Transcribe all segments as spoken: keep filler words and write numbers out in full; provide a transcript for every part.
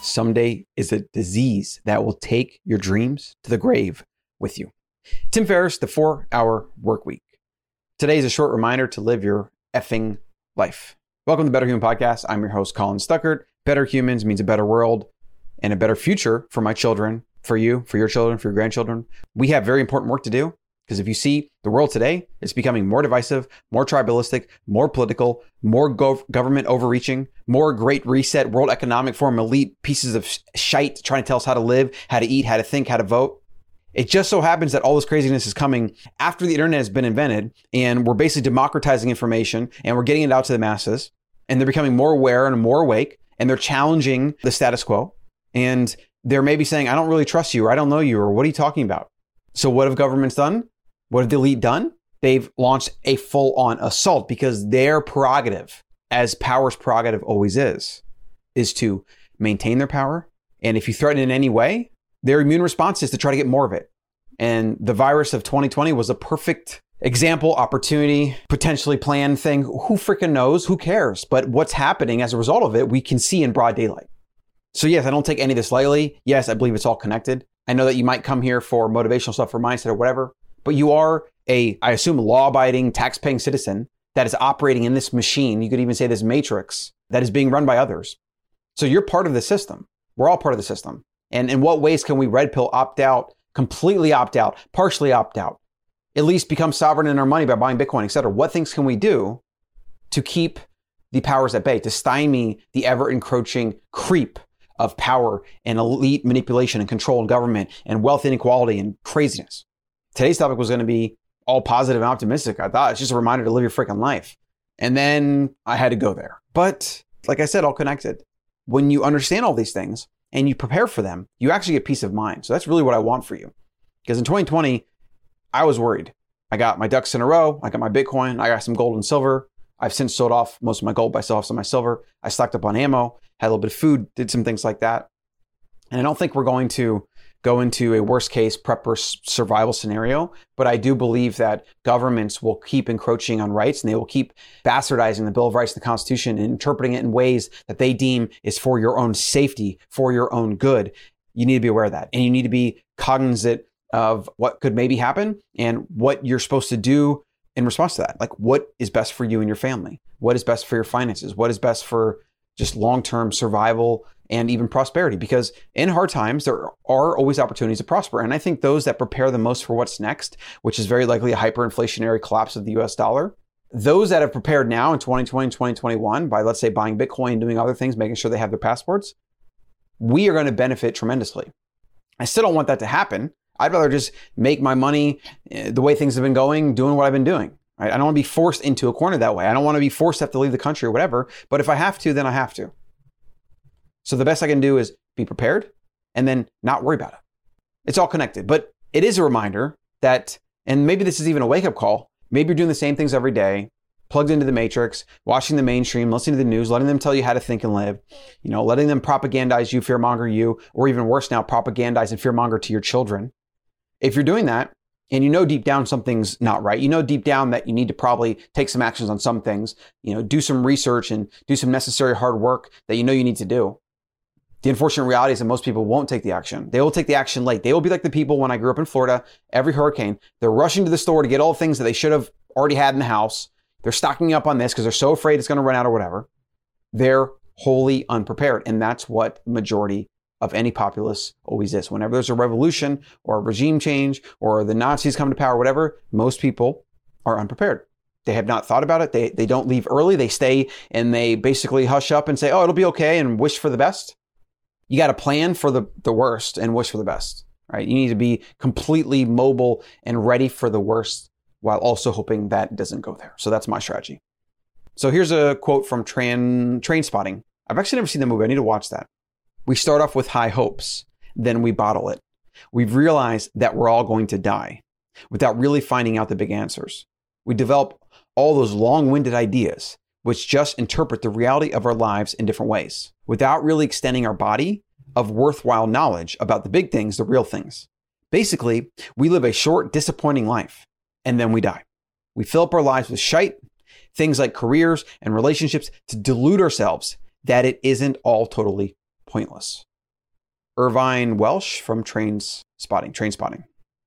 someday is a disease that will take your dreams to the grave with you. Tim Ferriss, The four hour Work Week. Today is a short reminder to live your effing life. Welcome to Better Human Podcast. I'm your host, Colin Stuckert. Better humans means a better world and a better future for my children, for you, for your children, for your grandchildren. We have very important work to do because if you see the world today, it's becoming more divisive, more tribalistic, more political, more gov- government overreaching, more Great Reset, World Economic Forum, elite pieces of shite trying to tell us how to live, how to eat, how to think, how to vote. It just so happens that all this craziness is coming after the internet has been invented and we're basically democratizing information and we're getting it out to the masses and they're becoming more aware and more awake and they're challenging the status quo and they're maybe saying, I don't really trust you or I don't know you or what are you talking about? So what have governments done? What have the elite done? They've launched a full-on assault because their prerogative, as power's prerogative always is, is to maintain their power. And if you threaten in any way, their immune response is to try to get more of it. And the virus of twenty twenty was a perfect example, opportunity, potentially planned thing. Who freaking knows? Who cares? But what's happening as a result of it, we can see in broad daylight. So yes, I don't take any of this lightly. Yes, I believe it's all connected. I know that you might come here for motivational stuff, for mindset or whatever, but you are a, I assume, law-abiding, tax-paying citizen that is operating in this machine. You could even say this matrix that is being run by others. So you're part of the system. We're all part of the system. And in what ways can we red pill opt out, completely opt out, partially opt out, at least become sovereign in our money by buying Bitcoin, et cetera? What things can we do to keep the powers at bay, to stymie the ever-encroaching creep of power and elite manipulation and control and government and wealth inequality and craziness? Today's topic was going to be all positive and optimistic. I thought it's just a reminder to live your freaking life. And then I had to go there. But like I said, all connected. When you understand all these things and you prepare for them, you actually get peace of mind. So that's really what I want for you. Because in twenty twenty, I was worried. I got my ducks in a row. I got my Bitcoin. I got some gold and silver. I've since sold off most of my gold, but I still have some of my silver. I stocked up on ammo, had a little bit of food, did some things like that. And I don't think we're going to go into a worst case prepper survival scenario, but I do believe that governments will keep encroaching on rights and they will keep bastardizing the Bill of Rights and the Constitution and interpreting it in ways that they deem is for your own safety, for your own good. You need to be aware of that. And you need to be cognizant of what could maybe happen and what you're supposed to do in response to that. Like what is best for you and your family? What is best for your finances? What is best for just long-term survival and even prosperity? Because in hard times, there are always opportunities to prosper. And I think those that prepare the most for what's next, which is very likely a hyperinflationary collapse of the U S dollar, those that have prepared now in twenty twenty, twenty twenty-one by, let's say, buying Bitcoin, doing other things, making sure they have their passports, we are going to benefit tremendously. I still don't want that to happen. I'd rather just make my money the way things have been going, doing what I've been doing. Right? I don't want to be forced into a corner that way. I don't want to be forced to have to leave the country or whatever. But if I have to, then I have to. So the best I can do is be prepared and then not worry about it. It's all connected. But it is a reminder that, and maybe this is even a wake-up call, maybe you're doing the same things every day, plugged into the matrix, watching the mainstream, listening to the news, letting them tell you how to think and live, you know, letting them propagandize you, fearmonger you, or even worse now, propagandize and fearmonger to your children. If you're doing that, and you know deep down something's not right, you know deep down that you need to probably take some actions on some things, you know, do some research and do some necessary hard work that you know you need to do. The unfortunate reality is that most people won't take the action. They will take the action late. They will be like the people when I grew up in Florida, every hurricane, they're rushing to the store to get all the things that they should have already had in the house. They're stocking up on this because they're so afraid it's going to run out or whatever. They're wholly unprepared. And that's what the majority of any populace always is. Whenever there's a revolution or a regime change or the Nazis come to power, whatever, most people are unprepared. They have not thought about it. They they don't leave early. They stay and they basically hush up and say, oh, it'll be okay and wish for the best. You got to plan for the, the worst and wish for the best, right? You need to be completely mobile and ready for the worst while also hoping that doesn't go there. So that's my strategy. So here's a quote from Train, Trainspotting. I've actually never seen the movie. I need to watch that. We start off with high hopes, then we bottle it. We've realized that we're all going to die without really finding out the big answers. We develop all those long-winded ideas, which just interpret the reality of our lives in different ways, without really extending our body of worthwhile knowledge about the big things, the real things. Basically, we live a short, disappointing life, and then we die. We fill up our lives with shite, things like careers and relationships, to delude ourselves that it isn't all totally pointless. Irvine Welsh from Trains Spotting, Train Spotting.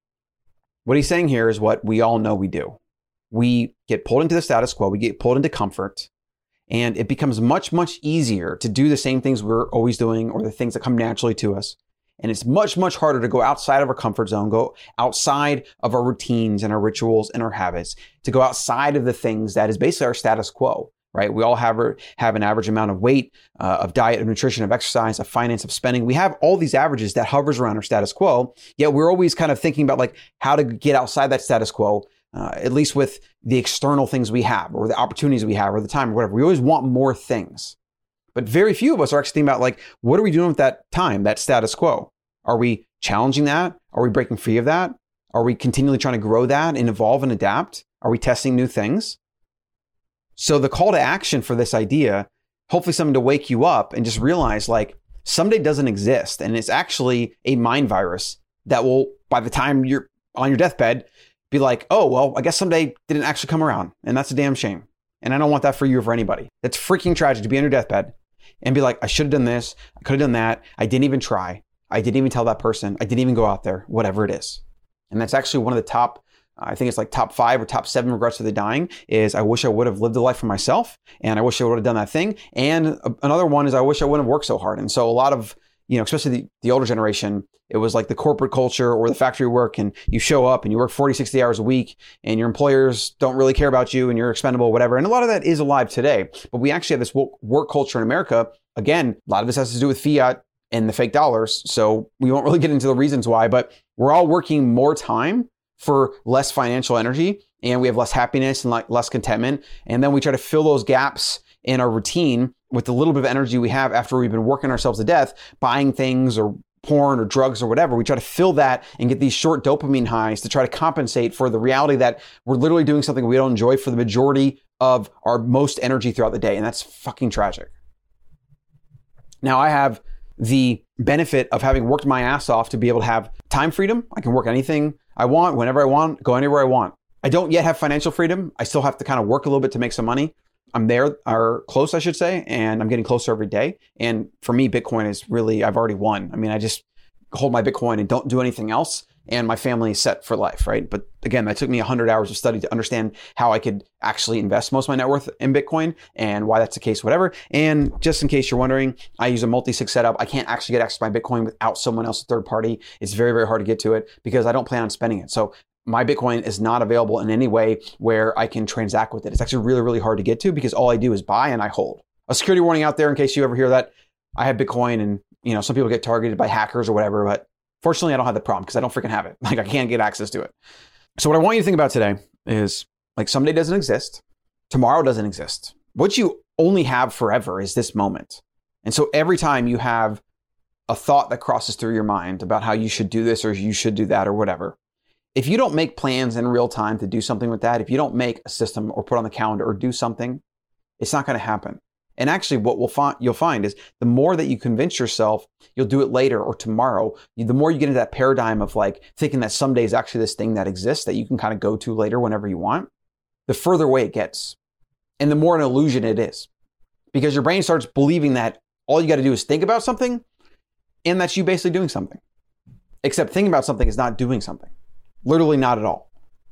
What he's saying here is what we all know we do. We get pulled into the status quo, we get pulled into comfort, and it becomes much, much easier to do the same things we're always doing or the things that come naturally to us. And it's much, much harder to go outside of our comfort zone, go outside of our routines and our rituals and our habits, to go outside of the things that is basically our status quo, right? We all have, have an average amount of weight, uh, of diet, of nutrition, of exercise, of finance, of spending. We have all these averages that hovers around our status quo, yet we're always kind of thinking about like how to get outside that status quo, uh, at least with the external things we have or the opportunities we have or the time or whatever. We always want more things. But very few of us are actually thinking about like, what are we doing with that time, that status quo? Are we challenging that? Are we breaking free of that? Are we continually trying to grow that and evolve and adapt? Are we testing new things? So the call to action for this idea, hopefully something to wake you up and just realize like someday doesn't exist. And it's actually a mind virus that will, by the time you're on your deathbed, be like, oh, well, I guess someday didn't actually come around. And that's a damn shame. And I don't want that for you or for anybody. That's freaking tragic to be on your deathbed and be like, I should have done this. I could have done that. I didn't even try. I didn't even tell that person. I didn't even go out there, whatever it is. And that's actually one of the top, I think it's like top five or top seven regrets of the dying is I wish I would have lived a life for myself and I wish I would have done that thing. And another one is I wish I wouldn't have worked so hard. And so a lot of, you know, especially the, the older generation, it was like the corporate culture or the factory work and you show up and you work forty, sixty hours a week and your employers don't really care about you and you're expendable, whatever. And a lot of that is alive today. But we actually have this work culture in America. Again, a lot of this has to do with fiat and the fake dollars. So we won't really get into the reasons why, but we're all working more time for less financial energy and we have less happiness and like less contentment. And then we try to fill those gaps in our routine with the little bit of energy we have after we've been working ourselves to death, buying things or porn or drugs or whatever. We try to fill that and get these short dopamine highs to try to compensate for the reality that we're literally doing something we don't enjoy for the majority of our most energy throughout the day. And that's fucking tragic. Now I have the benefit of having worked my ass off to be able to have time freedom. I can work anything I want, whenever I want, go anywhere I want. I don't yet have financial freedom. I still have to kind of work a little bit to make some money. I'm there, or close, I should say, and I'm getting closer every day. And for me, Bitcoin is really, I've already won. I mean, I just hold my Bitcoin and don't do anything else. And my family is set for life, right? But again, that took me one hundred hours of study to understand how I could actually invest most of my net worth in Bitcoin and why that's the case, whatever. And just in case you're wondering, I use a multi-sig setup. I can't actually get access to my Bitcoin without someone else, a third party. It's very, very hard to get to it because I don't plan on spending it. So my Bitcoin is not available in any way where I can transact with it. It's actually really, really hard to get to because all I do is buy and I hold. A security warning out there in case you ever hear that. I have Bitcoin and, you know, some people get targeted by hackers or whatever, but fortunately, I don't have the problem because I don't freaking have it. Like I can't get access to it. So what I want you to think about today is like someday doesn't exist. Tomorrow doesn't exist. What you only have forever is this moment. And so every time you have a thought that crosses through your mind about how you should do this or you should do that or whatever, if you don't make plans in real time to do something with that, if you don't make a system or put on the calendar or do something, it's not going to happen. And actually what we'll find, you'll find is the more that you convince yourself you'll do it later or tomorrow, the more you get into that paradigm of like thinking that someday is actually this thing that exists that you can kind of go to later whenever you want, the further away it gets. And the more an illusion it is. Because your brain starts believing that all you got to do is think about something and that's you basically doing something. Except thinking about something is not doing something. Literally not at all.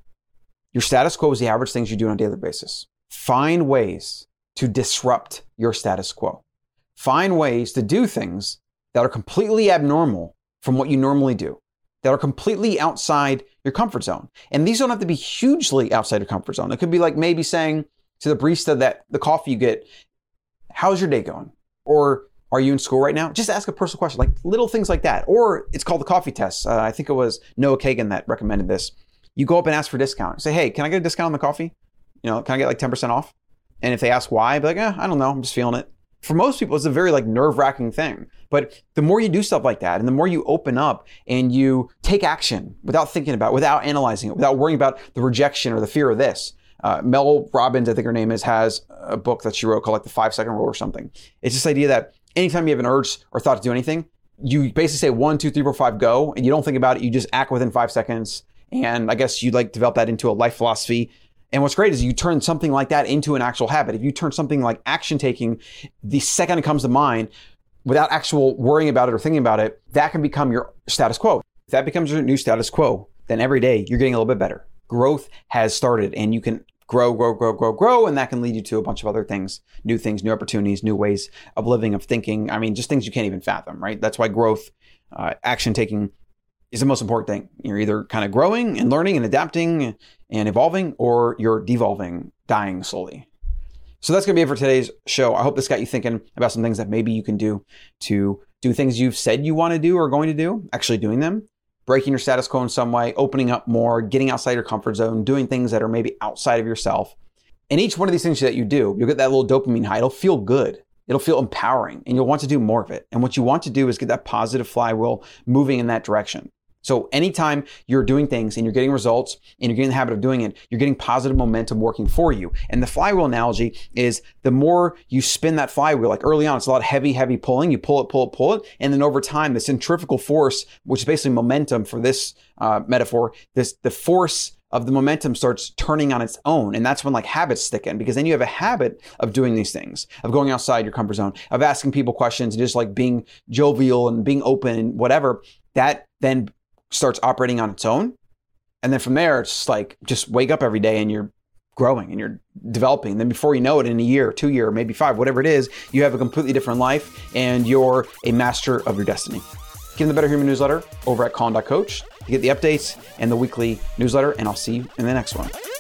Your status quo is the average things you do on a daily basis. Find ways to disrupt your status quo. Find ways to do things that are completely abnormal from what you normally do, that are completely outside your comfort zone. And these don't have to be hugely outside your comfort zone. It could be like maybe saying to the barista that the coffee you get, how's your day going? Or are you in school right now? Just ask a personal question, like little things like that. Or it's called the coffee test. Uh, I think it was Noah Kagan that recommended this. You go up and ask for a discount. Say, hey, can I get a discount on the coffee? You know, can I get like ten percent off? And if they ask why, I'd be like, eh, I don't know. I'm just feeling it. For most people, it's a very like nerve-wracking thing. But the more you do stuff like that and the more you open up and you take action without thinking about it, without analyzing it, without worrying about the rejection or the fear of this. Uh, Mel Robbins, I think her name is, has a book that she wrote called like the five second rule or something. It's this idea that anytime you have an urge or thought to do anything, you basically say one, two, three, four, five, go. And you don't think about it. You just act within five seconds. And I guess you like develop that into a life philosophy. And what's great is you turn something like that into an actual habit. If you turn something like action taking, the second it comes to mind, without actual worrying about it or thinking about it, that can become your status quo. If that becomes your new status quo, then every day you're getting a little bit better. Growth has started, and you can grow, grow, grow, grow, grow, and that can lead you to a bunch of other things, new things, new opportunities, new ways of living, of thinking. I mean, just things you can't even fathom, right? That's why growth, uh, action taking is the most important thing. You're either kind of growing and learning and adapting and evolving, or you're devolving, dying slowly. So that's going to be it for today's show. I hope this got you thinking about some things that maybe you can do to do things you've said you want to do or are going to do, actually doing them, breaking your status quo in some way, opening up more, getting outside your comfort zone, doing things that are maybe outside of yourself. And each one of these things that you do, you'll get that little dopamine high. It'll feel good. It'll feel empowering, and you'll want to do more of it. And what you want to do is get that positive flywheel moving in that direction. So anytime you're doing things and you're getting results and you're getting the habit of doing it, you're getting positive momentum working for you. And the flywheel analogy is the more you spin that flywheel, like early on, it's a lot of heavy, heavy pulling. You pull it, pull it, pull it. And then over time, the centrifugal force, which is basically momentum for this uh, metaphor, this the force of the momentum starts turning on its own. And that's when like habits stick in, because then you have a habit of doing these things, of going outside your comfort zone, of asking people questions and just like being jovial and being open and whatever. That then starts operating on its own. And then from there, it's just like, just wake up every day and you're growing and you're developing. And then before you know it, in a year, two year, maybe five, whatever it is, you have a completely different life and you're a master of your destiny. Get in the Better Human newsletter over at Colin dot coach to get the updates and the weekly newsletter. And I'll see you in the next one.